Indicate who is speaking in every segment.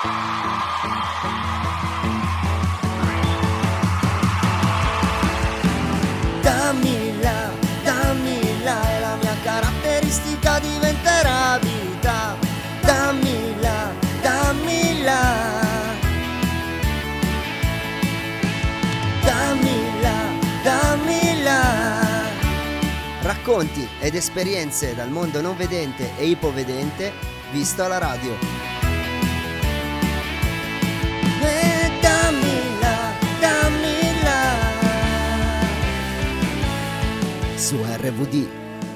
Speaker 1: Dammi là e la mia caratteristica diventerà vita. Dammi là, dammi là. Dammi là, dammi là. Racconti ed esperienze dal mondo non vedente e ipovedente visto alla radio. Dammi là, dammi là. Su RVD,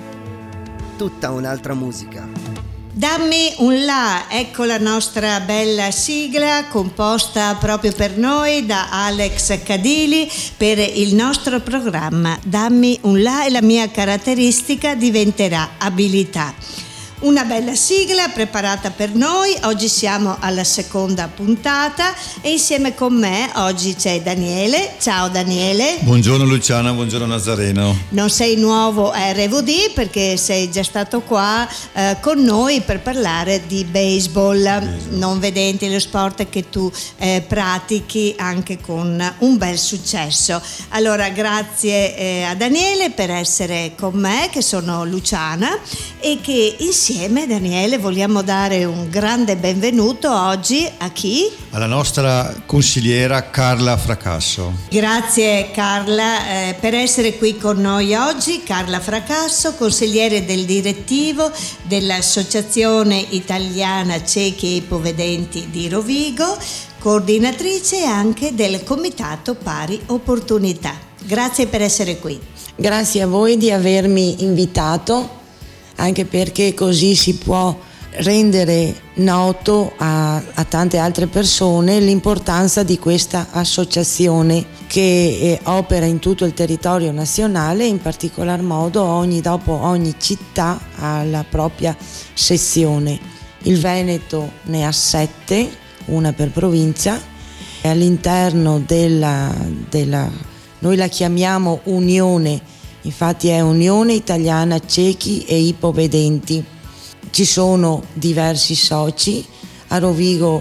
Speaker 1: tutta un'altra musica.
Speaker 2: Dammi un là, ecco la nostra bella sigla composta proprio per noi da Alex Cadili per il nostro programma Dammi un là e la mia caratteristica diventerà abilità. Una bella sigla preparata per noi, oggi siamo alla seconda puntata e insieme con me oggi c'è Daniele. Ciao Daniele.
Speaker 3: Buongiorno Luciana, buongiorno Nazareno.
Speaker 2: Non sei nuovo a RVD perché sei già stato qua con noi per parlare di baseball. Non vedenti, lo sport che tu pratichi anche con un bel successo. Allora grazie a Daniele per essere con me, che sono Luciana, e che insieme Daniele vogliamo dare un grande benvenuto oggi a chi?
Speaker 3: Alla nostra consigliera Carla Fracasso.
Speaker 2: Grazie Carla per essere qui con noi oggi. Carla Fracasso, consigliere del direttivo dell'Associazione Italiana Ciechi e Ipovedenti di Rovigo, coordinatrice anche del Comitato Pari Opportunità. Grazie per essere qui.
Speaker 4: Grazie a voi di avermi invitato, anche perché così si può rendere noto a tante altre persone l'importanza di questa associazione che opera in tutto il territorio nazionale, in particolar modo dopo ogni città ha la propria sezione. Il Veneto ne ha 7, una per provincia, e all'interno della noi la chiamiamo Unione. Infatti è Unione Italiana Ciechi e Ipovedenti. Ci sono diversi soci, a Rovigo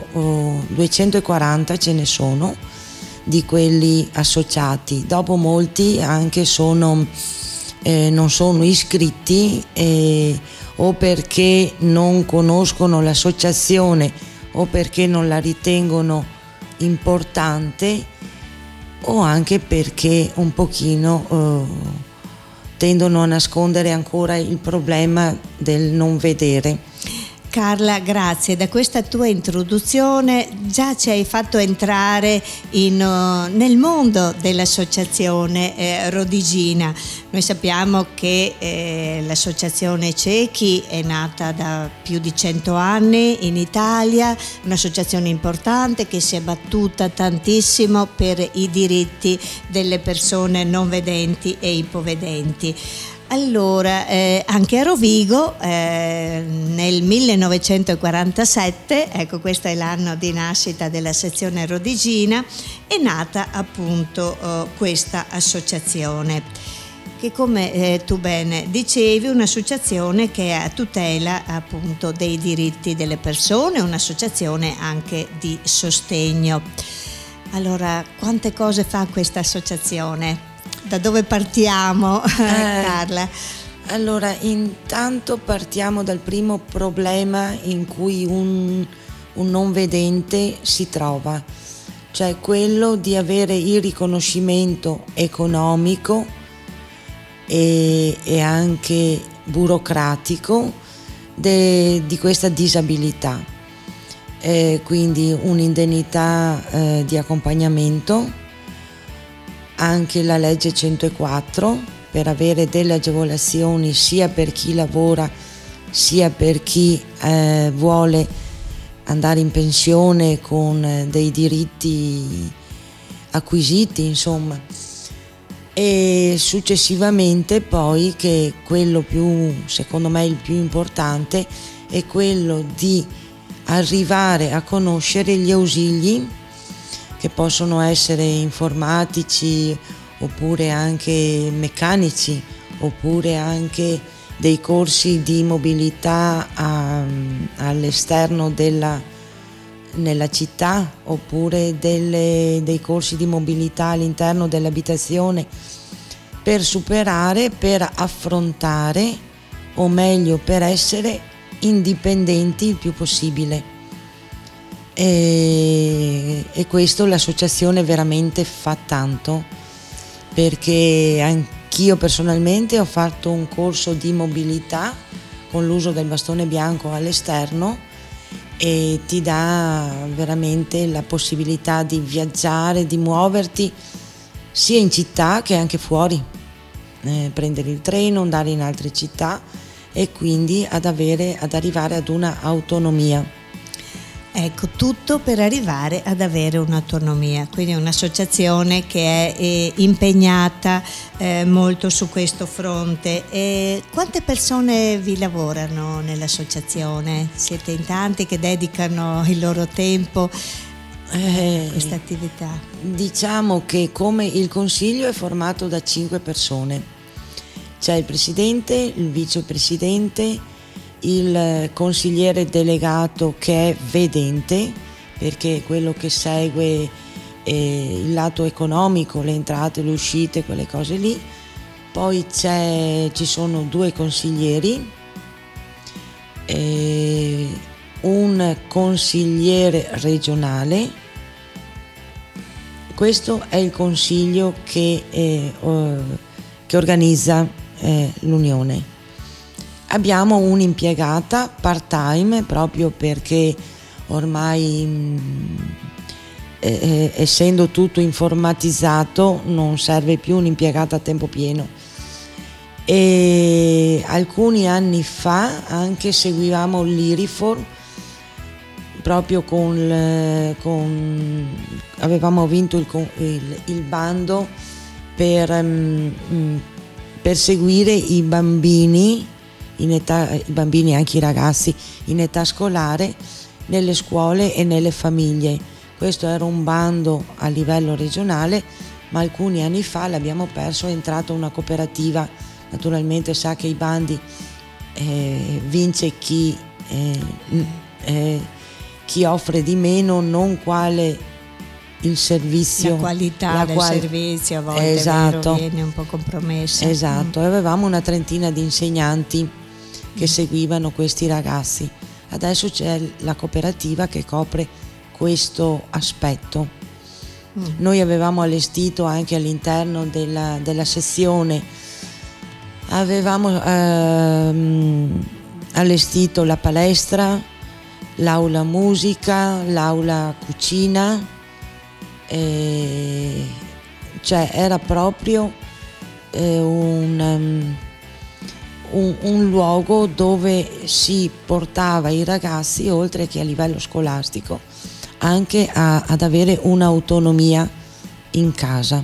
Speaker 4: 240 ce ne sono di quelli associati. Dopo molti anche non sono iscritti o perché non conoscono l'associazione o perché non la ritengono importante o anche perché un pochino tendono a nascondere ancora il problema del non vedere.
Speaker 2: Carla, grazie. Da questa tua introduzione già ci hai fatto entrare nel mondo dell'associazione Rodigina. Noi sappiamo che l'associazione Ciechi è nata da più di 100 anni in Italia, un'associazione importante che si è battuta tantissimo per i diritti delle persone non vedenti e ipovedenti. Allora, anche a Rovigo nel 1947, ecco questo è l'anno di nascita della sezione Rodigina, è nata appunto questa associazione, che come tu bene dicevi, un'associazione che è a tutela appunto dei diritti delle persone, un'associazione anche di sostegno. Allora, quante cose fa questa associazione? Da dove partiamo, Carla?
Speaker 4: Allora, intanto partiamo dal primo problema in cui un non vedente si trova, cioè quello di avere il riconoscimento economico e anche burocratico di questa disabilità. Quindi un'indennità di accompagnamento, anche la legge 104 per avere delle agevolazioni sia per chi lavora sia per chi vuole andare in pensione con dei diritti acquisiti, insomma. E successivamente poi, che quello secondo me il più importante, è quello di arrivare a conoscere gli ausili, che possono essere informatici oppure anche meccanici, oppure anche dei corsi di mobilità all'esterno della nella città, oppure dei corsi di mobilità all'interno dell'abitazione, per superare, per affrontare, o meglio per essere indipendenti il più possibile. E questo l'associazione veramente fa tanto, perché anch'io personalmente ho fatto un corso di mobilità con l'uso del bastone bianco all'esterno, e ti dà veramente la possibilità di viaggiare, di muoverti sia in città che anche fuori, prendere il treno, andare in altre città, e quindi ad arrivare ad una autonomia.
Speaker 2: Ecco, tutto per arrivare ad avere un'autonomia, quindi un'associazione che è impegnata molto su questo fronte. E quante persone vi lavorano nell'associazione? Siete in tanti che dedicano il loro tempo a questa attività?
Speaker 4: Diciamo che come il consiglio è formato da 5 persone. C'è il presidente, il vicepresidente, il consigliere delegato che è vedente, perché è quello che segue il lato economico, le entrate, le uscite, quelle cose lì. Poi ci sono 2 consiglieri, un consigliere regionale. Questo è il consiglio che organizza l'unione. Abbiamo un'impiegata part-time, proprio perché ormai essendo tutto informatizzato non serve più un'impiegata a tempo pieno. E alcuni anni fa anche seguivamo l'Irifor, proprio avevamo vinto il bando per seguire i bambini anche i ragazzi in età scolare nelle scuole e nelle famiglie. Questo era un bando a livello regionale, ma alcuni anni fa l'abbiamo perso, è entrata una cooperativa. Naturalmente sa che i bandi vince chi offre di meno, non quale il servizio,
Speaker 2: la qualità del servizio a volte,
Speaker 4: esatto,
Speaker 2: viene un po' compromessa.
Speaker 4: Esatto, avevamo una trentina di insegnanti che seguivano questi ragazzi. Adesso c'è la cooperativa che copre questo aspetto. Noi avevamo allestito anche all'interno della sezione, avevamo allestito la palestra, l'aula musica, l'aula cucina, cioè era proprio un luogo dove si portava i ragazzi, oltre che a livello scolastico, anche ad avere un'autonomia in casa.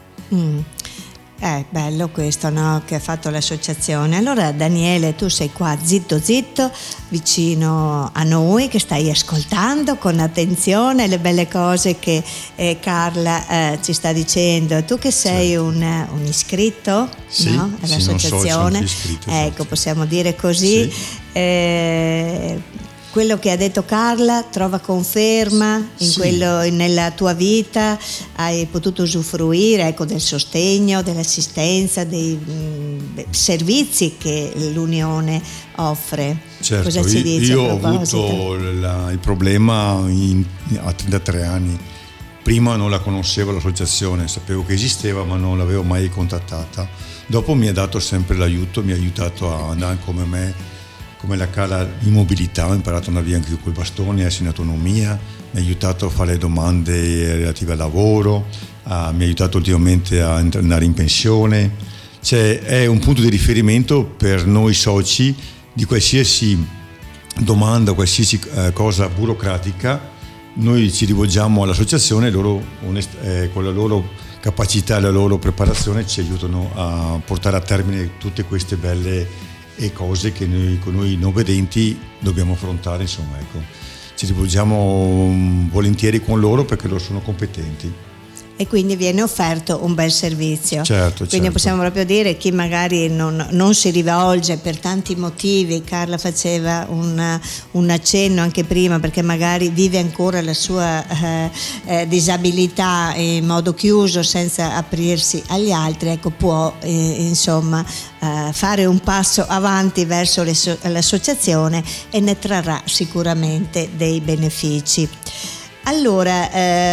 Speaker 2: È bello questo, no? Che ha fatto l'associazione. Allora Daniele, tu sei qua zitto vicino a noi, che stai ascoltando con attenzione le belle cose che Carla ci sta dicendo. Tu che sei un iscritto,
Speaker 3: sì,
Speaker 2: no? All'associazione, ecco, possiamo dire così. Sì. Quello che ha detto Carla trova conferma nella tua vita, hai potuto usufruire, ecco, del sostegno, dell'assistenza, dei servizi che l'Unione offre.
Speaker 3: Certo,
Speaker 2: cosa ci dici
Speaker 3: io
Speaker 2: a
Speaker 3: ho avuto il problema a 33 anni. Prima non la conoscevo l'associazione, sapevo che esisteva ma non l'avevo mai contattata. Dopo mi ha dato sempre l'aiuto, mi ha aiutato a andare come la Carla in mobilità, ho imparato a andare via anche col bastone, a essere in autonomia, mi ha aiutato a fare le domande relative al lavoro, mi ha aiutato ultimamente a andare in pensione. Cioè è un punto di riferimento per noi soci di qualsiasi domanda, qualsiasi cosa burocratica. Noi ci rivolgiamo all'associazione, loro con la loro capacità e la loro preparazione ci aiutano a portare a termine tutte queste belle cose che noi non vedenti dobbiamo affrontare, insomma, ecco. Ci rivolgiamo volentieri con loro perché loro sono competenti.
Speaker 2: e quindi viene offerto un bel servizio.
Speaker 3: Certo,
Speaker 2: quindi
Speaker 3: certo.
Speaker 2: possiamo proprio dire chi magari non si rivolge per tanti motivi. Carla faceva un accenno anche prima, perché magari vive ancora la sua disabilità in modo chiuso, senza aprirsi agli altri, ecco, può insomma fare un passo avanti verso l'associazione e ne trarrà sicuramente dei benefici. Allora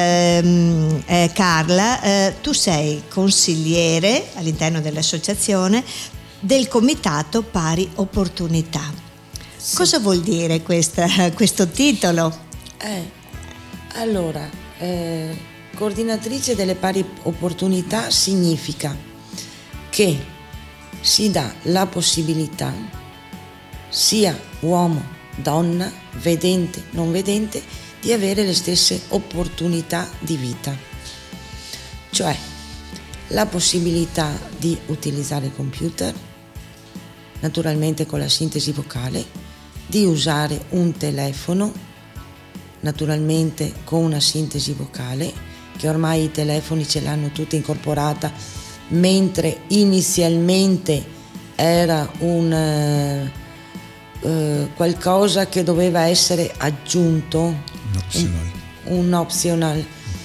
Speaker 2: Carla, tu sei consigliere all'interno dell'associazione del Comitato Pari Opportunità.
Speaker 4: Sì.
Speaker 2: Cosa vuol dire questo titolo?
Speaker 4: Allora, coordinatrice delle pari opportunità significa che si dà la possibilità, sia uomo, donna, vedente, non vedente, di avere le stesse opportunità di vita. Cioè la possibilità di utilizzare il computer, naturalmente con la sintesi vocale, di usare un telefono, naturalmente con una sintesi vocale, che ormai i telefoni ce l'hanno tutta incorporata, mentre inizialmente era un qualcosa che doveva essere aggiunto, un optional.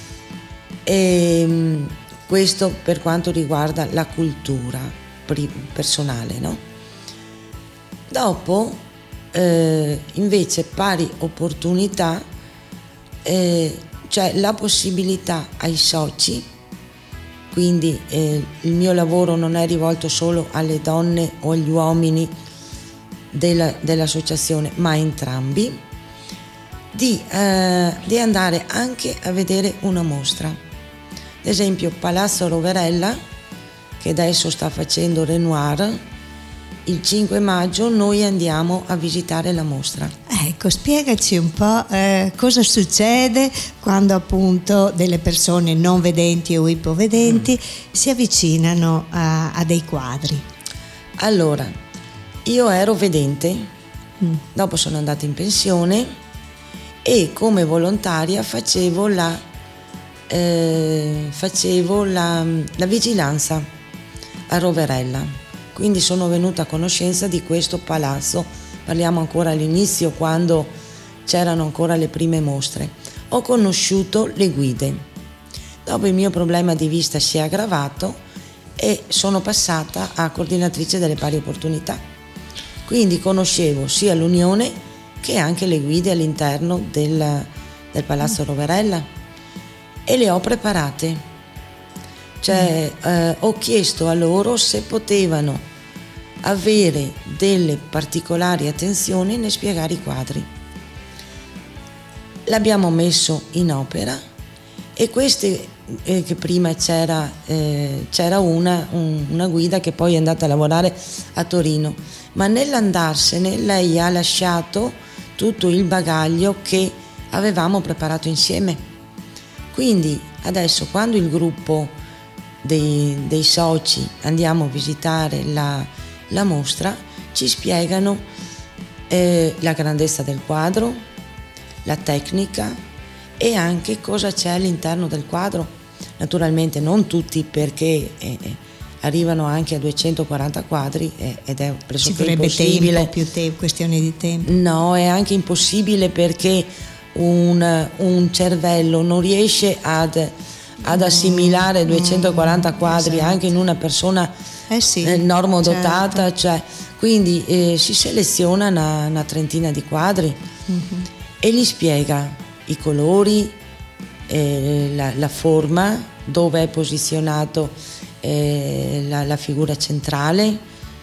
Speaker 4: E questo per quanto riguarda la cultura personale, no? Dopo invece pari opportunità, cioè la possibilità ai soci, quindi il mio lavoro non è rivolto solo alle donne o agli uomini dell'associazione, ma a entrambi, di andare anche a vedere una mostra. Ad esempio Palazzo Roverella, che adesso sta facendo Renoir, il 5 maggio noi andiamo a visitare la mostra.
Speaker 2: Ecco, spiegaci un po' cosa succede quando appunto delle persone non vedenti o ipovedenti si avvicinano a dei quadri.
Speaker 4: Allora, io ero vedente, dopo sono andata in pensione e come volontaria facevo la vigilanza a Roverella. Quindi sono venuta a conoscenza di questo palazzo, parliamo ancora all'inizio, quando c'erano ancora le prime mostre. Ho conosciuto le guide. Dopo il mio problema di vista si è aggravato e sono passata a coordinatrice delle pari opportunità. Quindi conoscevo sia l'Unione che anche le guide all'interno del Palazzo Roverella e le ho preparate. Cioè ho chiesto a loro se potevano avere delle particolari attenzioni nel spiegare i quadri. L'abbiamo messo in opera e queste che prima c'era una guida che poi è andata a lavorare a Torino, ma nell'andarsene lei ha lasciato tutto il bagaglio che avevamo preparato insieme. Quindi adesso quando il gruppo dei soci andiamo a visitare la mostra, ci spiegano la grandezza del quadro, la tecnica e anche cosa c'è all'interno del quadro. Naturalmente non tutti, perché arrivano anche a 240 quadri ed è pressoché impossibile.
Speaker 2: Più tempo, questione di tempo.
Speaker 4: No, è anche impossibile perché un cervello non riesce ad assimilare 240 quadri, esatto, anche in una persona normodotata, certo. Cioè, quindi si seleziona una trentina di quadri e gli spiega i colori, la forma, dove è posizionato la figura centrale,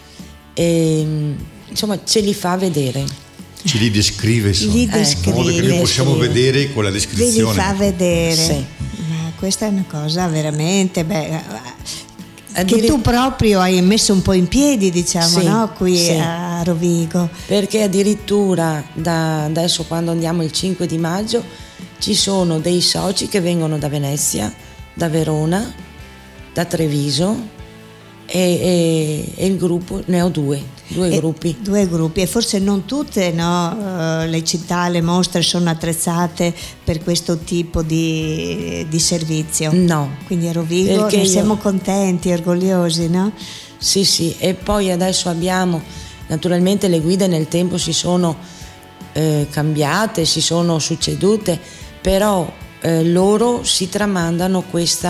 Speaker 4: insomma ce li fa vedere.
Speaker 3: Ce li descrive, in modo che noi possiamo vedere con la descrizione.
Speaker 2: Li fa vedere.
Speaker 4: Sì.
Speaker 2: Questa è una cosa veramente che tu proprio hai messo un po' in piedi, diciamo, sì, no? Qui sì, a Rovigo.
Speaker 4: Perché addirittura da adesso, quando andiamo il 5 di maggio, ci sono dei soci che vengono da Venezia, da Verona, da Treviso e il gruppo ne ho 2.
Speaker 2: Due gruppi, e forse non tutte, no, le città, le mostre sono attrezzate per questo tipo di servizio.
Speaker 4: No.
Speaker 2: Quindi a Rovigo ne siamo contenti, orgogliosi, no?
Speaker 4: Sì, e poi adesso abbiamo, naturalmente le guide nel tempo si sono cambiate, si sono succedute, però loro si tramandano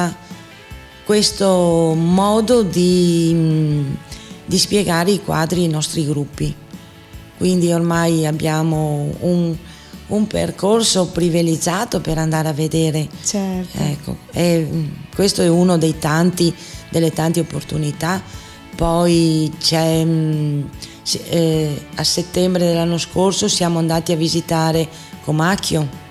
Speaker 4: questo modo di spiegare i quadri ai nostri gruppi. Quindi ormai abbiamo un percorso privilegiato per andare a vedere.
Speaker 2: Certo.
Speaker 4: Ecco, e questo è uno delle tante opportunità. Poi c'è a settembre dell'anno scorso siamo andati a visitare Comacchio.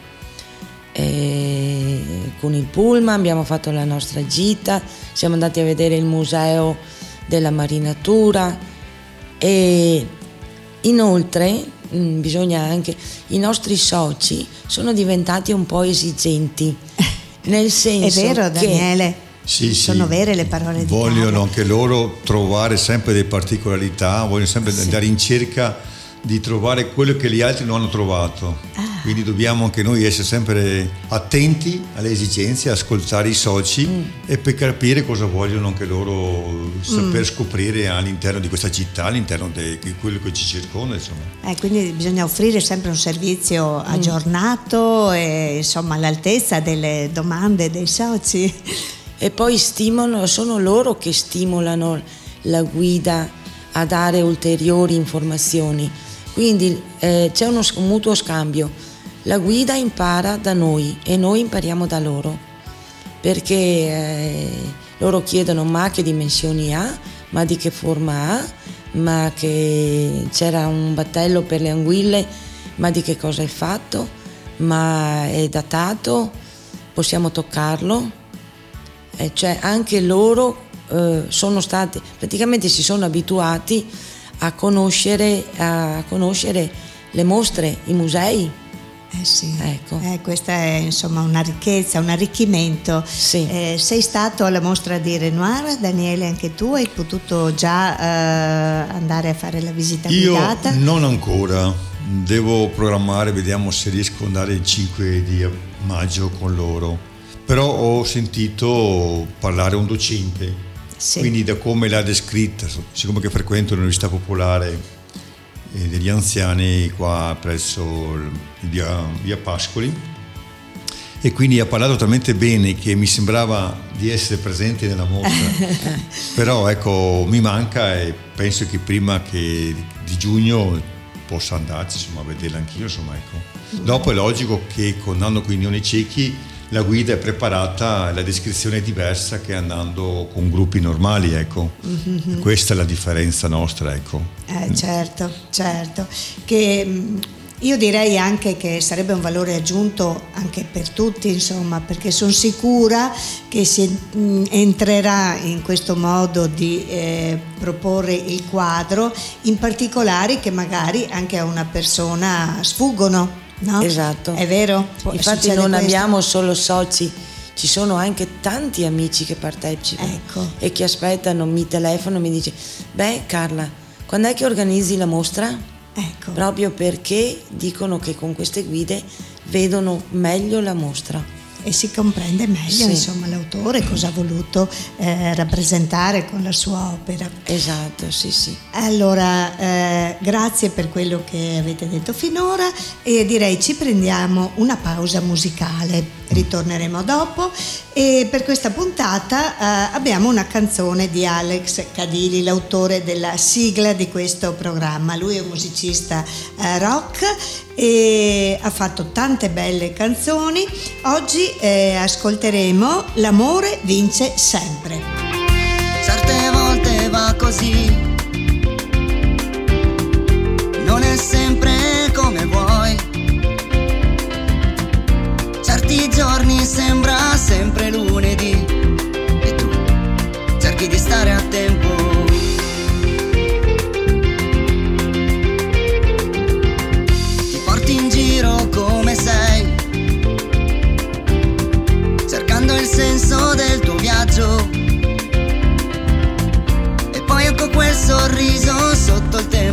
Speaker 4: Con il pullman abbiamo fatto la nostra gita, siamo andati a vedere il museo della marinatura e inoltre bisogna anche, i nostri soci sono diventati un po' esigenti, nel senso
Speaker 2: è vero, Daniele?
Speaker 3: Sì,
Speaker 2: sono vere le parole di
Speaker 3: vogliono anche loro trovare sempre delle particolarità, vogliono sempre andare in cerca di trovare quello che gli altri non hanno trovato. Quindi dobbiamo anche noi essere sempre attenti alle esigenze, ascoltare i soci e per capire cosa vogliono anche loro saper scoprire all'interno di questa città, all'interno di quello che ci circonda, insomma.
Speaker 2: Quindi bisogna offrire sempre un servizio aggiornato e insomma all'altezza delle domande dei soci.
Speaker 4: E poi sono loro che stimolano la guida a dare ulteriori informazioni. Quindi c'è un mutuo scambio. La guida impara da noi e noi impariamo da loro, perché loro chiedono ma che dimensioni ha, ma di che forma ha, ma che c'era un battello per le anguille, ma di che cosa è fatto, ma è datato, possiamo toccarlo. Cioè anche loro sono stati, praticamente si sono abituati a conoscere le mostre, i musei.
Speaker 2: Sì,
Speaker 4: ecco.
Speaker 2: Questa è insomma una ricchezza, un arricchimento.
Speaker 4: Sì.
Speaker 2: Sei stato alla mostra di Renoir, Daniele, anche tu hai potuto già andare a fare la visita guidata?
Speaker 3: Io non ancora, devo programmare, vediamo se riesco ad andare il 5 di maggio con loro, però ho sentito parlare un docente, quindi da come l'ha descritta, siccome che frequento l'Università Popolare degli anziani qua presso via Pascoli, e quindi ha parlato talmente bene che mi sembrava di essere presente nella mostra. Però ecco, mi manca e penso che prima che di giugno possa andarci, insomma, a vederla anch'io, insomma, ecco. Dopo è logico che andando con i neoni ciechi la guida è preparata, la descrizione è diversa che andando con gruppi normali, ecco. Questa è la differenza nostra, ecco.
Speaker 2: Certo, che io direi anche che sarebbe un valore aggiunto anche per tutti, insomma, perché sono sicura che si entrerà in questo modo di proporre il quadro in particolari che magari anche a una persona sfuggono. No?
Speaker 4: Esatto,
Speaker 2: è vero.
Speaker 4: Infatti non abbiamo solo soci, ci sono anche tanti amici che partecipano,
Speaker 2: ecco.
Speaker 4: E che aspettano, mi telefonano e mi dice: beh Carla, quando è che organizzi la mostra?
Speaker 2: Ecco.
Speaker 4: Proprio perché dicono che con queste guide vedono meglio la mostra.
Speaker 2: E si comprende meglio, insomma, l'autore cosa ha voluto rappresentare con la sua opera.
Speaker 4: Esatto, sì.
Speaker 2: Allora, grazie per quello che avete detto finora e direi ci prendiamo una pausa musicale. Ritorneremo dopo e per questa puntata abbiamo una canzone di Alex Cadili, l'autore della sigla di questo programma. Lui è un musicista rock e ha fatto tante belle canzoni. Oggi ascolteremo L'amore vince sempre.
Speaker 1: Certe volte va così, non è sempre come vuoi. Certi giorni sembra sempre lunedì e tu cerchi di stare a tempo. Ti porti in giro come sei, cercando il senso del tuo viaggio, e poi ecco quel sorriso sotto il tempo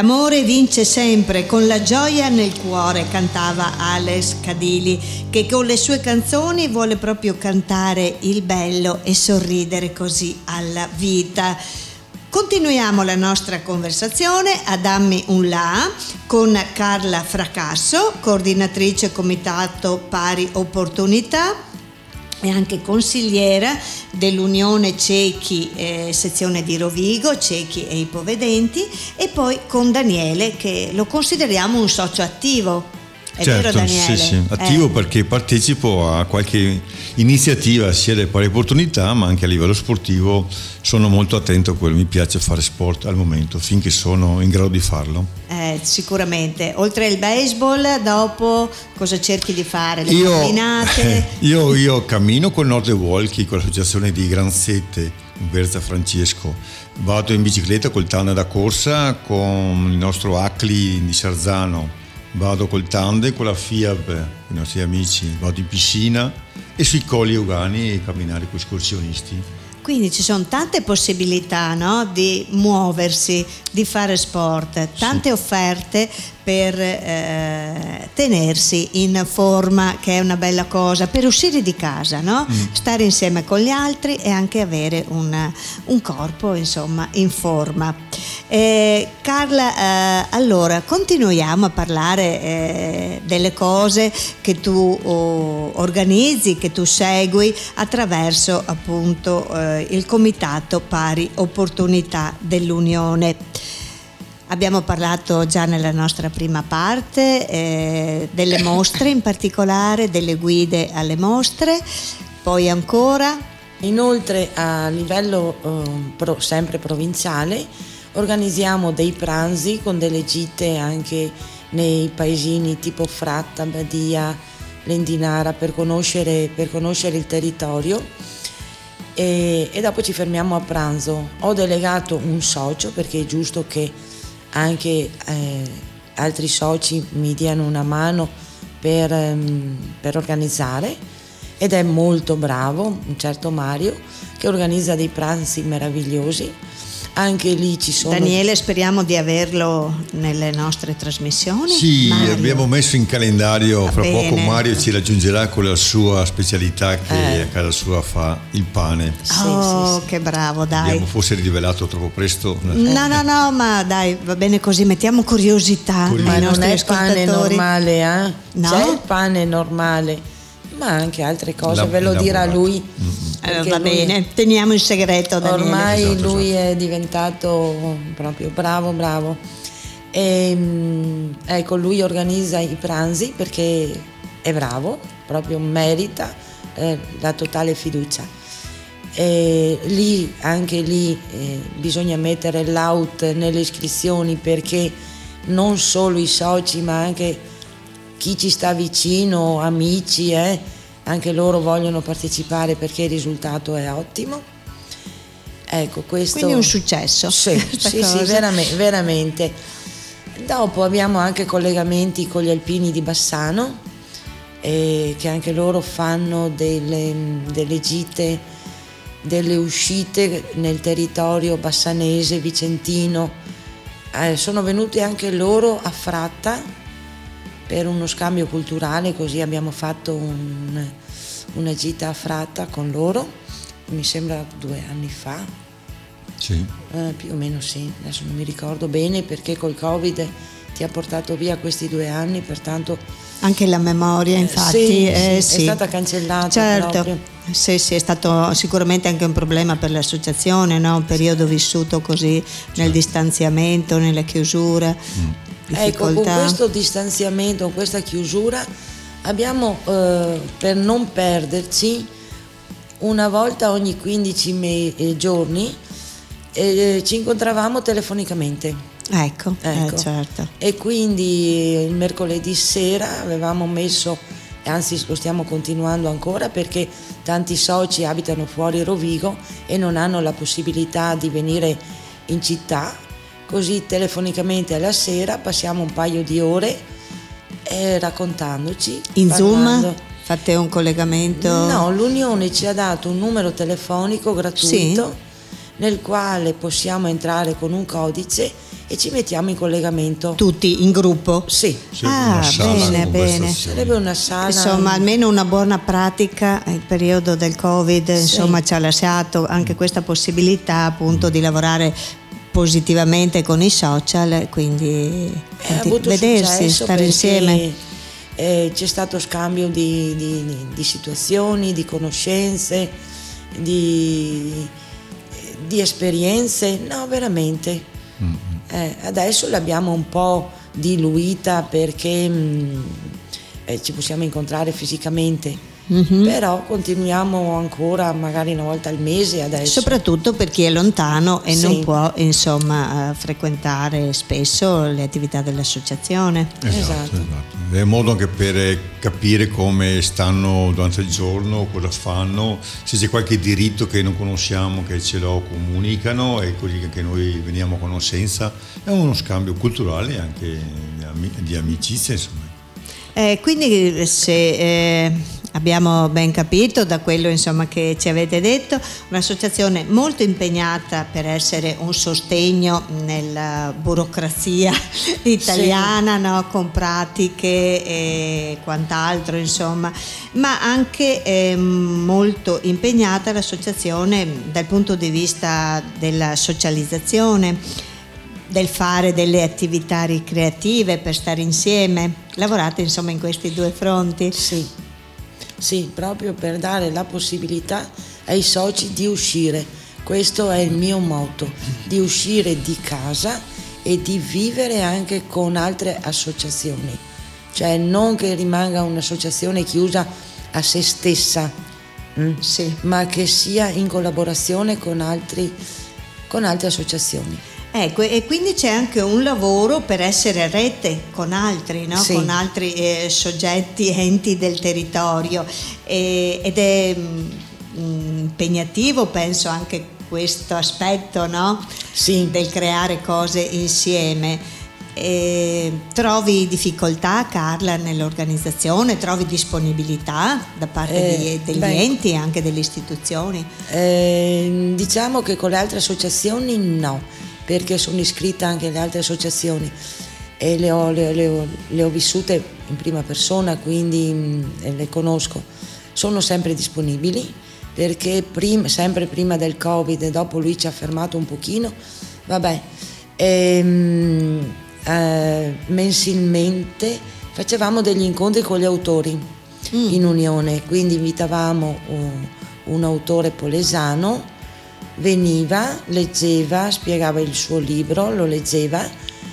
Speaker 2: L'amore vince sempre, con la gioia nel cuore, cantava Alex Cadili, che con le sue canzoni vuole proprio cantare il bello e sorridere così alla vita. Continuiamo la nostra conversazione a Dammi un là con Carla Fracasso, coordinatrice Comitato Pari Opportunità e anche consigliera dell'Unione Ciechi sezione di Rovigo, ciechi e ipovedenti, e poi con Daniele, che lo consideriamo un socio attivo. È
Speaker 3: certo,
Speaker 2: vero, Daniele?
Speaker 3: Sì. Attivo perché partecipo a qualche iniziativa sia delle pari opportunità, ma anche a livello sportivo sono molto attento a quello. Mi piace fare sport al momento, finché sono in grado di farlo.
Speaker 2: Sicuramente. Oltre il baseball, dopo cosa cerchi di fare? Le camminate?
Speaker 3: Io cammino con Norte Walkie, con l'associazione di Granzette, Verza Francesco. Vado in bicicletta col tandem da corsa con il nostro Acli di Sarzano. Vado col tandem con la FIAB, i nostri amici, vado in piscina e sui colli Eugani a camminare con escursionisti.
Speaker 2: Quindi ci sono tante possibilità, no? Di muoversi, di fare sport, tante offerte per tenersi in forma, che è una bella cosa, per uscire di casa, no? Stare insieme con gli altri e anche avere un corpo, insomma, in forma. Carla, allora continuiamo a parlare delle cose che tu organizzi, che tu segui attraverso appunto il Comitato Pari Opportunità dell'Unione. Abbiamo parlato già nella nostra prima parte delle mostre, in particolare delle guide alle mostre, poi ancora.
Speaker 4: Inoltre a livello sempre provinciale organizziamo dei pranzi con delle gite anche nei paesini tipo Fratta, Badia, Lendinara, per conoscere il territorio, e dopo ci fermiamo a pranzo. Ho delegato un socio perché è giusto che anche altri soci mi diano una mano per organizzare, ed è molto bravo, un certo Mario, che organizza dei pranzi meravigliosi. Anche lì ci sono.
Speaker 2: Daniele, speriamo di averlo nelle nostre trasmissioni.
Speaker 3: Sì,
Speaker 2: Mario.
Speaker 3: abbiamo messo in calendario. Fra poco Mario ci raggiungerà con la sua specialità, che a casa sua fa il pane.
Speaker 2: Sì. Che bravo, dai.
Speaker 3: Abbiamo forse rivelato troppo presto?
Speaker 2: No, ma dai, va bene così, mettiamo curiosità nei
Speaker 4: Ma
Speaker 2: nostri
Speaker 4: non è
Speaker 2: ascoltatori.
Speaker 4: pane normale,
Speaker 2: No?
Speaker 4: C'è il pane normale, ma anche altre cose, ve lo dirà lui.
Speaker 2: Va bene, teniamo il segreto, Daniele.
Speaker 4: Ormai
Speaker 3: Esatto.
Speaker 4: lui è diventato proprio bravo. Ecco, lui organizza i pranzi perché è bravo, proprio merita la totale fiducia. Anche lì bisogna mettere l'out nelle iscrizioni, perché non solo i soci ma anche chi ci sta vicino, amici, anche loro vogliono partecipare perché il risultato è ottimo. Ecco, questo.
Speaker 2: Quindi un successo.
Speaker 4: Sì, veramente. Dopo abbiamo anche collegamenti con gli alpini di Bassano, che anche loro fanno delle gite, delle uscite nel territorio bassanese, vicentino. Sono venuti anche loro a Fratta per uno scambio culturale, così abbiamo fatto una gita a Fratta con loro, mi sembra 2 anni fa.
Speaker 3: Sì.
Speaker 4: Più o meno sì, adesso non mi ricordo bene perché col Covid ti ha portato via questi 2 anni, pertanto
Speaker 2: anche la memoria, infatti,
Speaker 4: è stata cancellata.
Speaker 2: Certo.
Speaker 4: Proprio.
Speaker 2: Sì, è stato sicuramente anche un problema per l'associazione, no? Un periodo vissuto così nel distanziamento, nella chiusura.
Speaker 4: Ecco, con questo distanziamento, con questa chiusura, abbiamo, per non perderci, una volta ogni 15 giorni ci incontravamo telefonicamente.
Speaker 2: Ecco. Certo.
Speaker 4: E quindi il mercoledì sera avevamo messo, anzi lo stiamo continuando ancora, perché tanti soci abitano fuori Rovigo e non hanno la possibilità di venire in città, così telefonicamente alla sera passiamo un paio di ore raccontandoci.
Speaker 2: In Zoom? Fate un collegamento?
Speaker 4: No, l'Unione ci ha dato un numero telefonico gratuito, nel quale possiamo entrare con un codice e ci mettiamo in collegamento.
Speaker 2: Tutti in gruppo?
Speaker 4: Sì.
Speaker 3: Una sala,
Speaker 2: bene.
Speaker 4: Sarebbe una sala.
Speaker 2: Insomma, almeno una buona pratica. Il periodo del Covid, insomma, ci ha lasciato anche questa possibilità appunto di lavorare positivamente con i social, quindi vedersi, stare insieme.
Speaker 4: C'è stato scambio di situazioni, di conoscenze, di esperienze, no, veramente. Adesso l'abbiamo un po' diluita perché ci possiamo incontrare fisicamente. Però continuiamo ancora magari una volta al mese adesso.
Speaker 2: Soprattutto per chi è lontano e non può insomma frequentare spesso le attività dell'associazione.
Speaker 4: Esatto.
Speaker 3: È un modo anche per capire come stanno durante il giorno, cosa fanno, se c'è qualche diritto che non conosciamo che ce lo comunicano e così anche noi veniamo a conoscenza. È uno scambio culturale e anche di amicizia, insomma.
Speaker 2: Quindi se abbiamo ben capito da quello insomma che ci avete detto, un'associazione molto impegnata per essere un sostegno nella burocrazia italiana, no? Con pratiche e quant'altro insomma, ma anche molto impegnata l'associazione dal punto di vista della socializzazione, del fare delle attività ricreative per stare insieme. Lavorate insomma in questi due fronti?
Speaker 4: Sì, proprio per dare la possibilità ai soci di uscire. Questo è il mio motto, di uscire di casa e di vivere anche con altre associazioni. Cioè non che rimanga un'associazione chiusa a se stessa, ma che sia in collaborazione con altre associazioni.
Speaker 2: Ecco, e quindi c'è anche un lavoro per essere rete con altri, no? Con altri soggetti, enti del territorio, ed è impegnativo, penso, anche questo aspetto, no? Del creare cose insieme. Trovi difficoltà, Carla, nell'organizzazione? Trovi disponibilità da parte degli enti e anche delle istituzioni?
Speaker 4: Diciamo che con le altre associazioni no, perché sono iscritta anche alle altre associazioni e le ho vissute in prima persona, quindi le conosco. Sono sempre disponibili perché sempre prima del Covid e dopo lui ci ha fermato un pochino, mensilmente facevamo degli incontri con gli autori in unione, quindi invitavamo un autore polesano, veniva, leggeva, spiegava il suo libro, lo leggeva,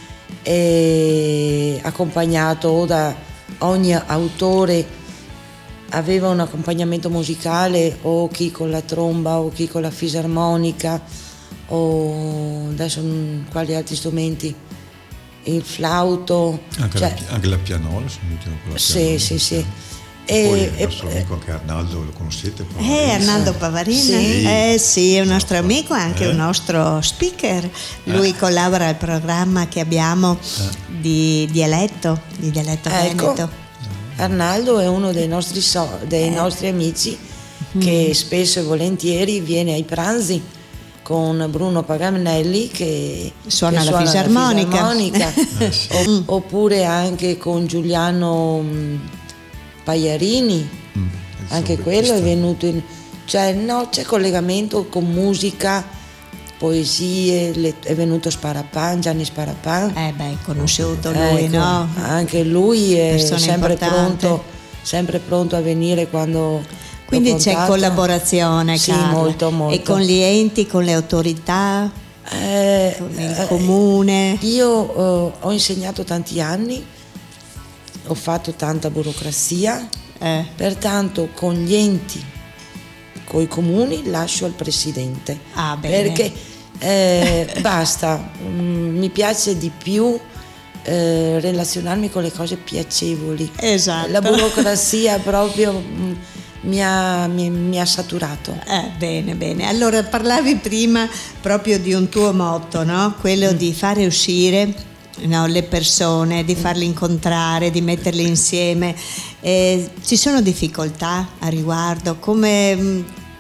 Speaker 4: e accompagnato da ogni autore aveva un accompagnamento musicale, o chi con la tromba o chi con la fisarmonica, o adesso quali altri strumenti, il flauto,
Speaker 3: anche la pianola, sono venuti con la pianola.
Speaker 4: Sì.
Speaker 3: Poi il nostro amico anche Arnaldo, lo conoscete?
Speaker 2: Arnaldo Pavarina, sì, è un nostro amico, anche un nostro speaker. Lui collabora al programma che abbiamo di dialetto veneto.
Speaker 4: Arnaldo è uno dei nostri amici che spesso e volentieri viene ai pranzi con Bruno Paganelli che suona la fisarmonica. Oppure anche con Giuliano Pagliarini, anche quello è venuto c'è collegamento con musica, poesie, è venuto Gianni Sparapan.
Speaker 2: Conosciuto lui, no?
Speaker 4: Anche lui è sempre pronto a venire quando.
Speaker 2: Quindi c'è collaborazione, Carla.
Speaker 4: Molto.
Speaker 2: E con gli enti, con le autorità, con il comune?
Speaker 4: Io ho insegnato tanti anni, ho fatto tanta burocrazia, pertanto con gli enti, con i comuni lascio al presidente, perché basta, mi piace di più relazionarmi con le cose piacevoli.
Speaker 2: Esatto.
Speaker 4: La burocrazia proprio mi ha saturato.
Speaker 2: Bene. Allora parlavi prima proprio di un tuo motto, no? Quello di fare uscire le persone, di farli incontrare, di metterli insieme. Ci sono difficoltà a riguardo? Come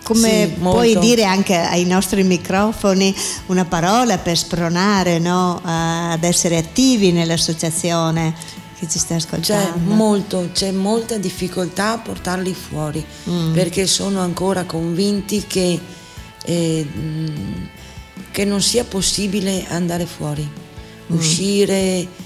Speaker 2: come
Speaker 4: Sì,
Speaker 2: puoi
Speaker 4: molto.
Speaker 2: dire anche ai nostri microfoni una parola per spronare, no, ad essere attivi nell'associazione che ci sta ascoltando?
Speaker 4: C'è molta difficoltà a portarli fuori, perché sono ancora convinti che non sia possibile andare fuori, uscire,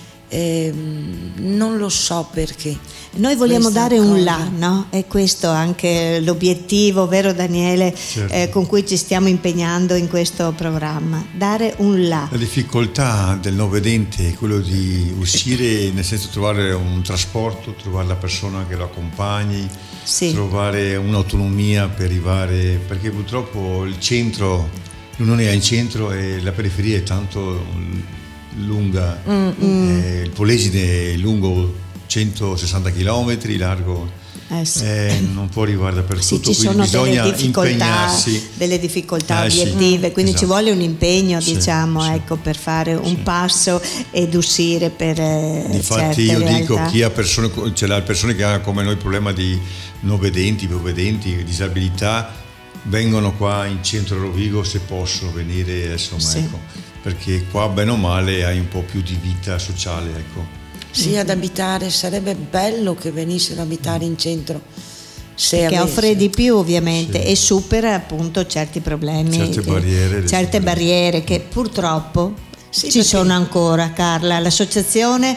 Speaker 4: non lo so perché.
Speaker 2: Noi vogliamo
Speaker 4: Questa
Speaker 2: dare un
Speaker 4: cosa.
Speaker 2: là, no? È questo anche l'obiettivo, vero Daniele,
Speaker 3: Certo.
Speaker 2: con cui ci stiamo impegnando in questo programma, dare un là.
Speaker 3: La difficoltà del non vedente è quello di uscire, nel senso trovare un trasporto, trovare la persona che lo accompagni,
Speaker 2: Sì.
Speaker 3: trovare un'autonomia per arrivare, perché purtroppo il centro, l'Unione è in centro e la periferia è tanto lunga, il Polesine è lungo 160 km, largo,
Speaker 2: Sì.
Speaker 3: non può arrivare
Speaker 2: Sì,
Speaker 3: dappertutto,
Speaker 2: ci
Speaker 3: quindi
Speaker 2: sono
Speaker 3: bisogna
Speaker 2: delle difficoltà
Speaker 3: sì,
Speaker 2: obiettive, quindi ci
Speaker 3: esatto.
Speaker 2: vuole un impegno,
Speaker 3: Sì,
Speaker 2: diciamo,
Speaker 3: sì.
Speaker 2: ecco, per fare un
Speaker 3: Sì.
Speaker 2: passo ed uscire per
Speaker 3: Difatti
Speaker 2: certe
Speaker 3: io dico,
Speaker 2: realtà.
Speaker 3: chi ha persone che hanno come noi problema di non vedenti, ipovedenti, disabilità, vengono qua in centro a Rovigo se possono venire, insomma,
Speaker 2: Sì.
Speaker 3: ecco, perché qua bene o male hai un po' più di vita sociale, ecco.
Speaker 4: Sì, ad abitare, sarebbe bello che venissero ad abitare in centro.
Speaker 2: Che offre di più ovviamente
Speaker 3: Sì.
Speaker 2: e supera appunto certi problemi,
Speaker 3: Certe barriere,
Speaker 2: che purtroppo
Speaker 4: Sì,
Speaker 2: ci
Speaker 4: perché-
Speaker 2: sono ancora, Carla. L'associazione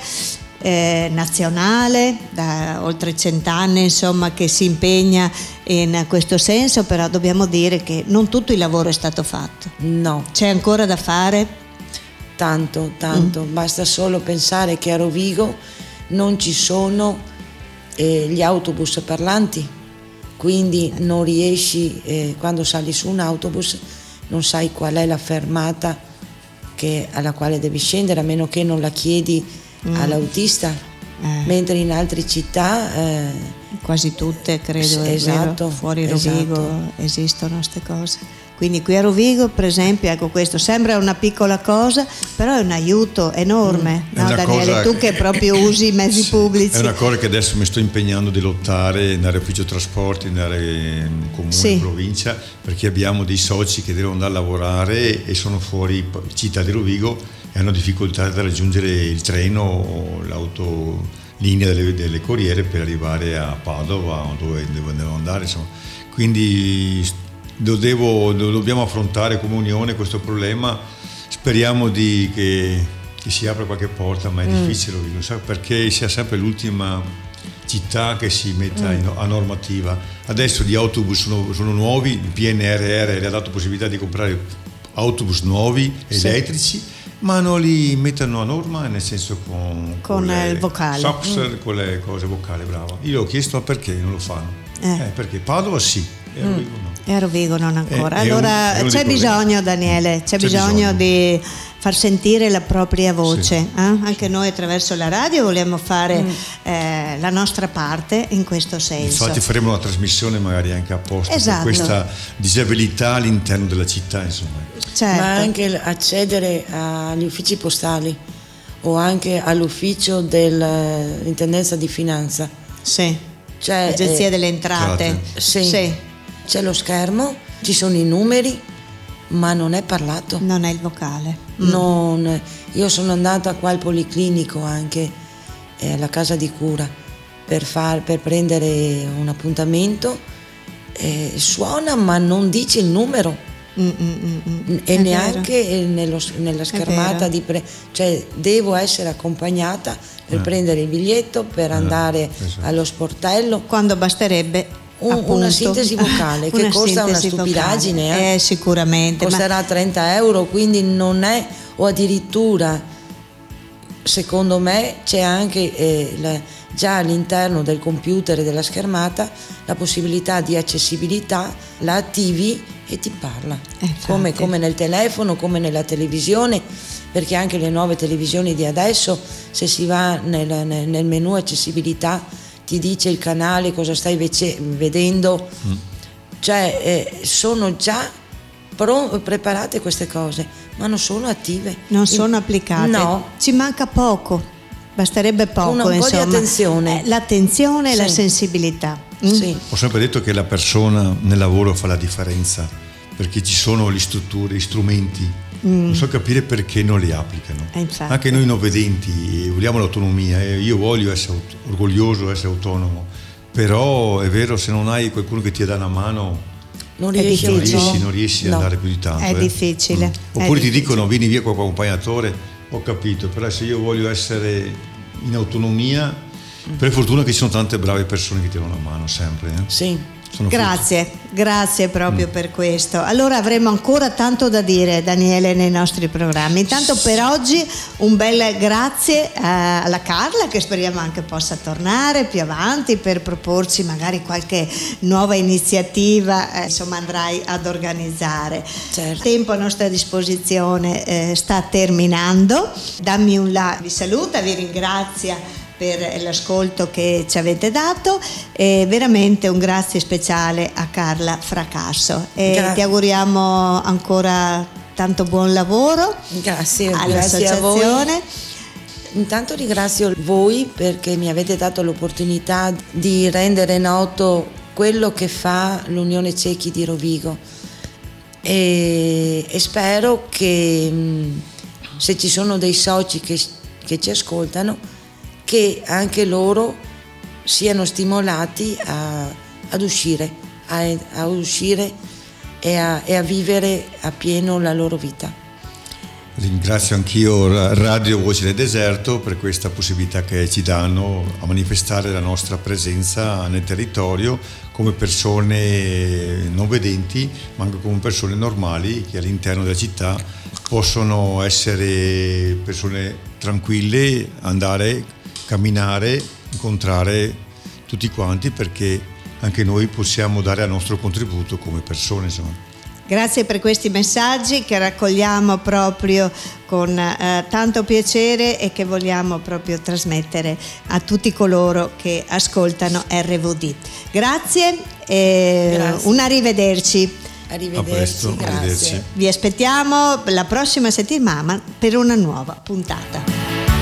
Speaker 2: nazionale da oltre 100 anni, insomma, che si impegna in questo senso, però dobbiamo dire che non tutto il lavoro è stato fatto,
Speaker 4: No,
Speaker 2: c'è ancora da fare.
Speaker 4: tanto, basta solo pensare che a Rovigo non ci sono gli autobus parlanti, quindi non riesci, quando sali su un autobus non sai qual è la fermata alla quale devi scendere, a meno che non la chiedi all'autista, mentre in altre città
Speaker 2: Quasi tutte credo, è
Speaker 4: esatto,
Speaker 2: vero? Fuori Rovigo
Speaker 4: esatto.
Speaker 2: esistono queste cose. Quindi qui a Rovigo, per esempio, ecco, questo sembra una piccola cosa, però è un aiuto enorme,
Speaker 3: È
Speaker 2: no
Speaker 3: una
Speaker 2: Daniele?
Speaker 3: cosa
Speaker 2: Tu che proprio usi i mezzi
Speaker 3: Sì,
Speaker 2: pubblici.
Speaker 3: È una cosa che adesso mi sto impegnando di lottare, andare ufficio trasporti, andare in comune,
Speaker 2: Sì.
Speaker 3: in provincia, perché abbiamo dei soci che devono andare a lavorare e sono fuori città di Rovigo e hanno difficoltà ad raggiungere il treno o l'autolinea delle corriere per arrivare a Padova dove devono andare, insomma. Quindi lo dobbiamo affrontare come Unione questo problema. Speriamo che si apra qualche porta, ma è difficile, non so, perché sia sempre l'ultima città che si metta a normativa. Adesso gli autobus sono nuovi, il PNRR le ha dato possibilità di comprare autobus nuovi, elettrici, ma non li mettono a norma, nel senso con
Speaker 2: il vocale.
Speaker 3: SOX, con le cose vocali, bravo. Io ho chiesto perché non lo fanno. Perché Padova sì, e a Rovigo no.
Speaker 2: E a Rovigo non ancora.
Speaker 3: È
Speaker 2: allora
Speaker 3: uno dei
Speaker 2: c'è
Speaker 3: problemi.
Speaker 2: bisogno, Daniele, c'è bisogno di far sentire la propria voce.
Speaker 3: Sì.
Speaker 2: Anche noi attraverso la radio vogliamo fare la nostra parte in questo senso.
Speaker 3: Infatti faremo una trasmissione magari anche apposta
Speaker 2: Esatto.
Speaker 3: per questa disabilità all'interno della città, insomma.
Speaker 2: Certo.
Speaker 4: ma anche accedere agli uffici postali o anche all'ufficio dell'intendenza di finanza.
Speaker 2: Sì.
Speaker 4: Cioè,
Speaker 2: Agenzia delle Entrate.
Speaker 4: sì. C'è lo schermo, ci sono i numeri, ma non è parlato.
Speaker 2: Non è il vocale.
Speaker 4: Io sono andata qua al Policlinico anche alla casa di cura per prendere un appuntamento, suona ma non dice il numero e
Speaker 2: È
Speaker 4: neanche nella schermata cioè devo essere accompagnata per prendere il biglietto, per andare
Speaker 3: esatto.
Speaker 4: allo sportello.
Speaker 2: Quando basterebbe
Speaker 4: Una
Speaker 2: appunto,
Speaker 4: sintesi vocale che costa una
Speaker 2: sintesi
Speaker 4: stupidaggine,
Speaker 2: vocale. Sicuramente.
Speaker 4: Costerà 30 euro, quindi non è, o addirittura secondo me c'è anche già all'interno del computer e della schermata la possibilità di accessibilità, la attivi e ti parla, come nel telefono, come nella televisione, perché anche le nuove televisioni di adesso, se si va nel menu accessibilità, ti dice il canale, cosa stai vedendo, cioè sono già preparate queste cose, ma non sono attive.
Speaker 2: Non sono applicate.
Speaker 4: No.
Speaker 2: Ci manca poco, basterebbe poco,
Speaker 4: Un po' di
Speaker 2: insomma.
Speaker 4: attenzione.
Speaker 2: L'attenzione e la
Speaker 4: Sì.
Speaker 2: sensibilità.
Speaker 4: Sì.
Speaker 3: Ho sempre detto che la persona nel lavoro fa la differenza, perché ci sono le strutture, gli strumenti, non so capire perché non li applicano. Anche noi non vedenti vogliamo l'autonomia, io voglio essere orgoglioso, essere autonomo, però è vero, se non hai qualcuno che ti dà una mano
Speaker 4: non riesci
Speaker 3: ad andare più di tanto.
Speaker 2: È difficile.
Speaker 3: Oppure ti dicono vieni via con accompagnatore, ho capito, però se io voglio essere in autonomia, per fortuna che ci sono tante brave persone che ti danno una mano sempre.
Speaker 4: Sì.
Speaker 2: Grazie proprio per questo. Allora avremo ancora tanto da dire, Daniele, nei nostri programmi. Intanto per oggi un bel grazie alla Carla, che speriamo anche possa tornare più avanti per proporci magari qualche nuova iniziativa, insomma andrai ad organizzare.
Speaker 4: Certo.
Speaker 2: Il tempo a nostra disposizione sta terminando. Dammi un là, vi saluta, vi ringrazia per l'ascolto che ci avete dato e veramente un grazie speciale a Carla Fracasso e ti auguriamo ancora tanto buon lavoro.
Speaker 4: Grazie
Speaker 2: all'associazione.
Speaker 4: A voi. Intanto ringrazio voi perché mi avete dato l'opportunità di rendere noto quello che fa l'Unione Ciechi di Rovigo e spero che se ci sono dei soci che ci ascoltano, che anche loro siano stimolati ad uscire e a vivere appieno la loro vita.
Speaker 3: Ringrazio anch'io Radio Voci del Deserto per questa possibilità che ci danno a manifestare la nostra presenza nel territorio come persone non vedenti, ma anche come persone normali che all'interno della città possono essere persone tranquille, andare, camminare, incontrare tutti quanti, perché anche noi possiamo dare il nostro contributo come persone, insomma.
Speaker 2: Grazie per questi messaggi che raccogliamo proprio con tanto piacere e che vogliamo proprio trasmettere a tutti coloro che ascoltano RVD. Grazie e un arrivederci.
Speaker 4: Arrivederci,
Speaker 3: a presto,
Speaker 4: grazie.
Speaker 3: Arrivederci.
Speaker 2: Vi aspettiamo la prossima settimana per una nuova puntata.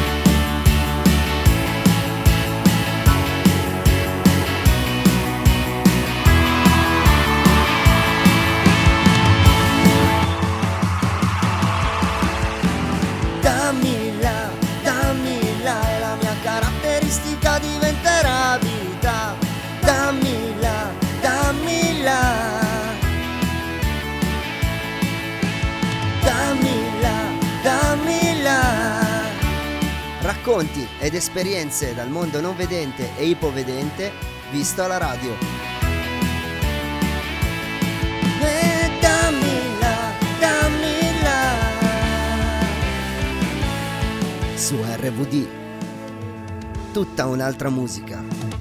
Speaker 1: Dammi là, e la mia caratteristica diventerà vita. Dammi là, dammi là. Dammi là, dammi là. Racconti ed esperienze dal mondo non vedente e ipovedente visto alla radio. Dammi là, dammi là. Su RVD, tutta un'altra musica.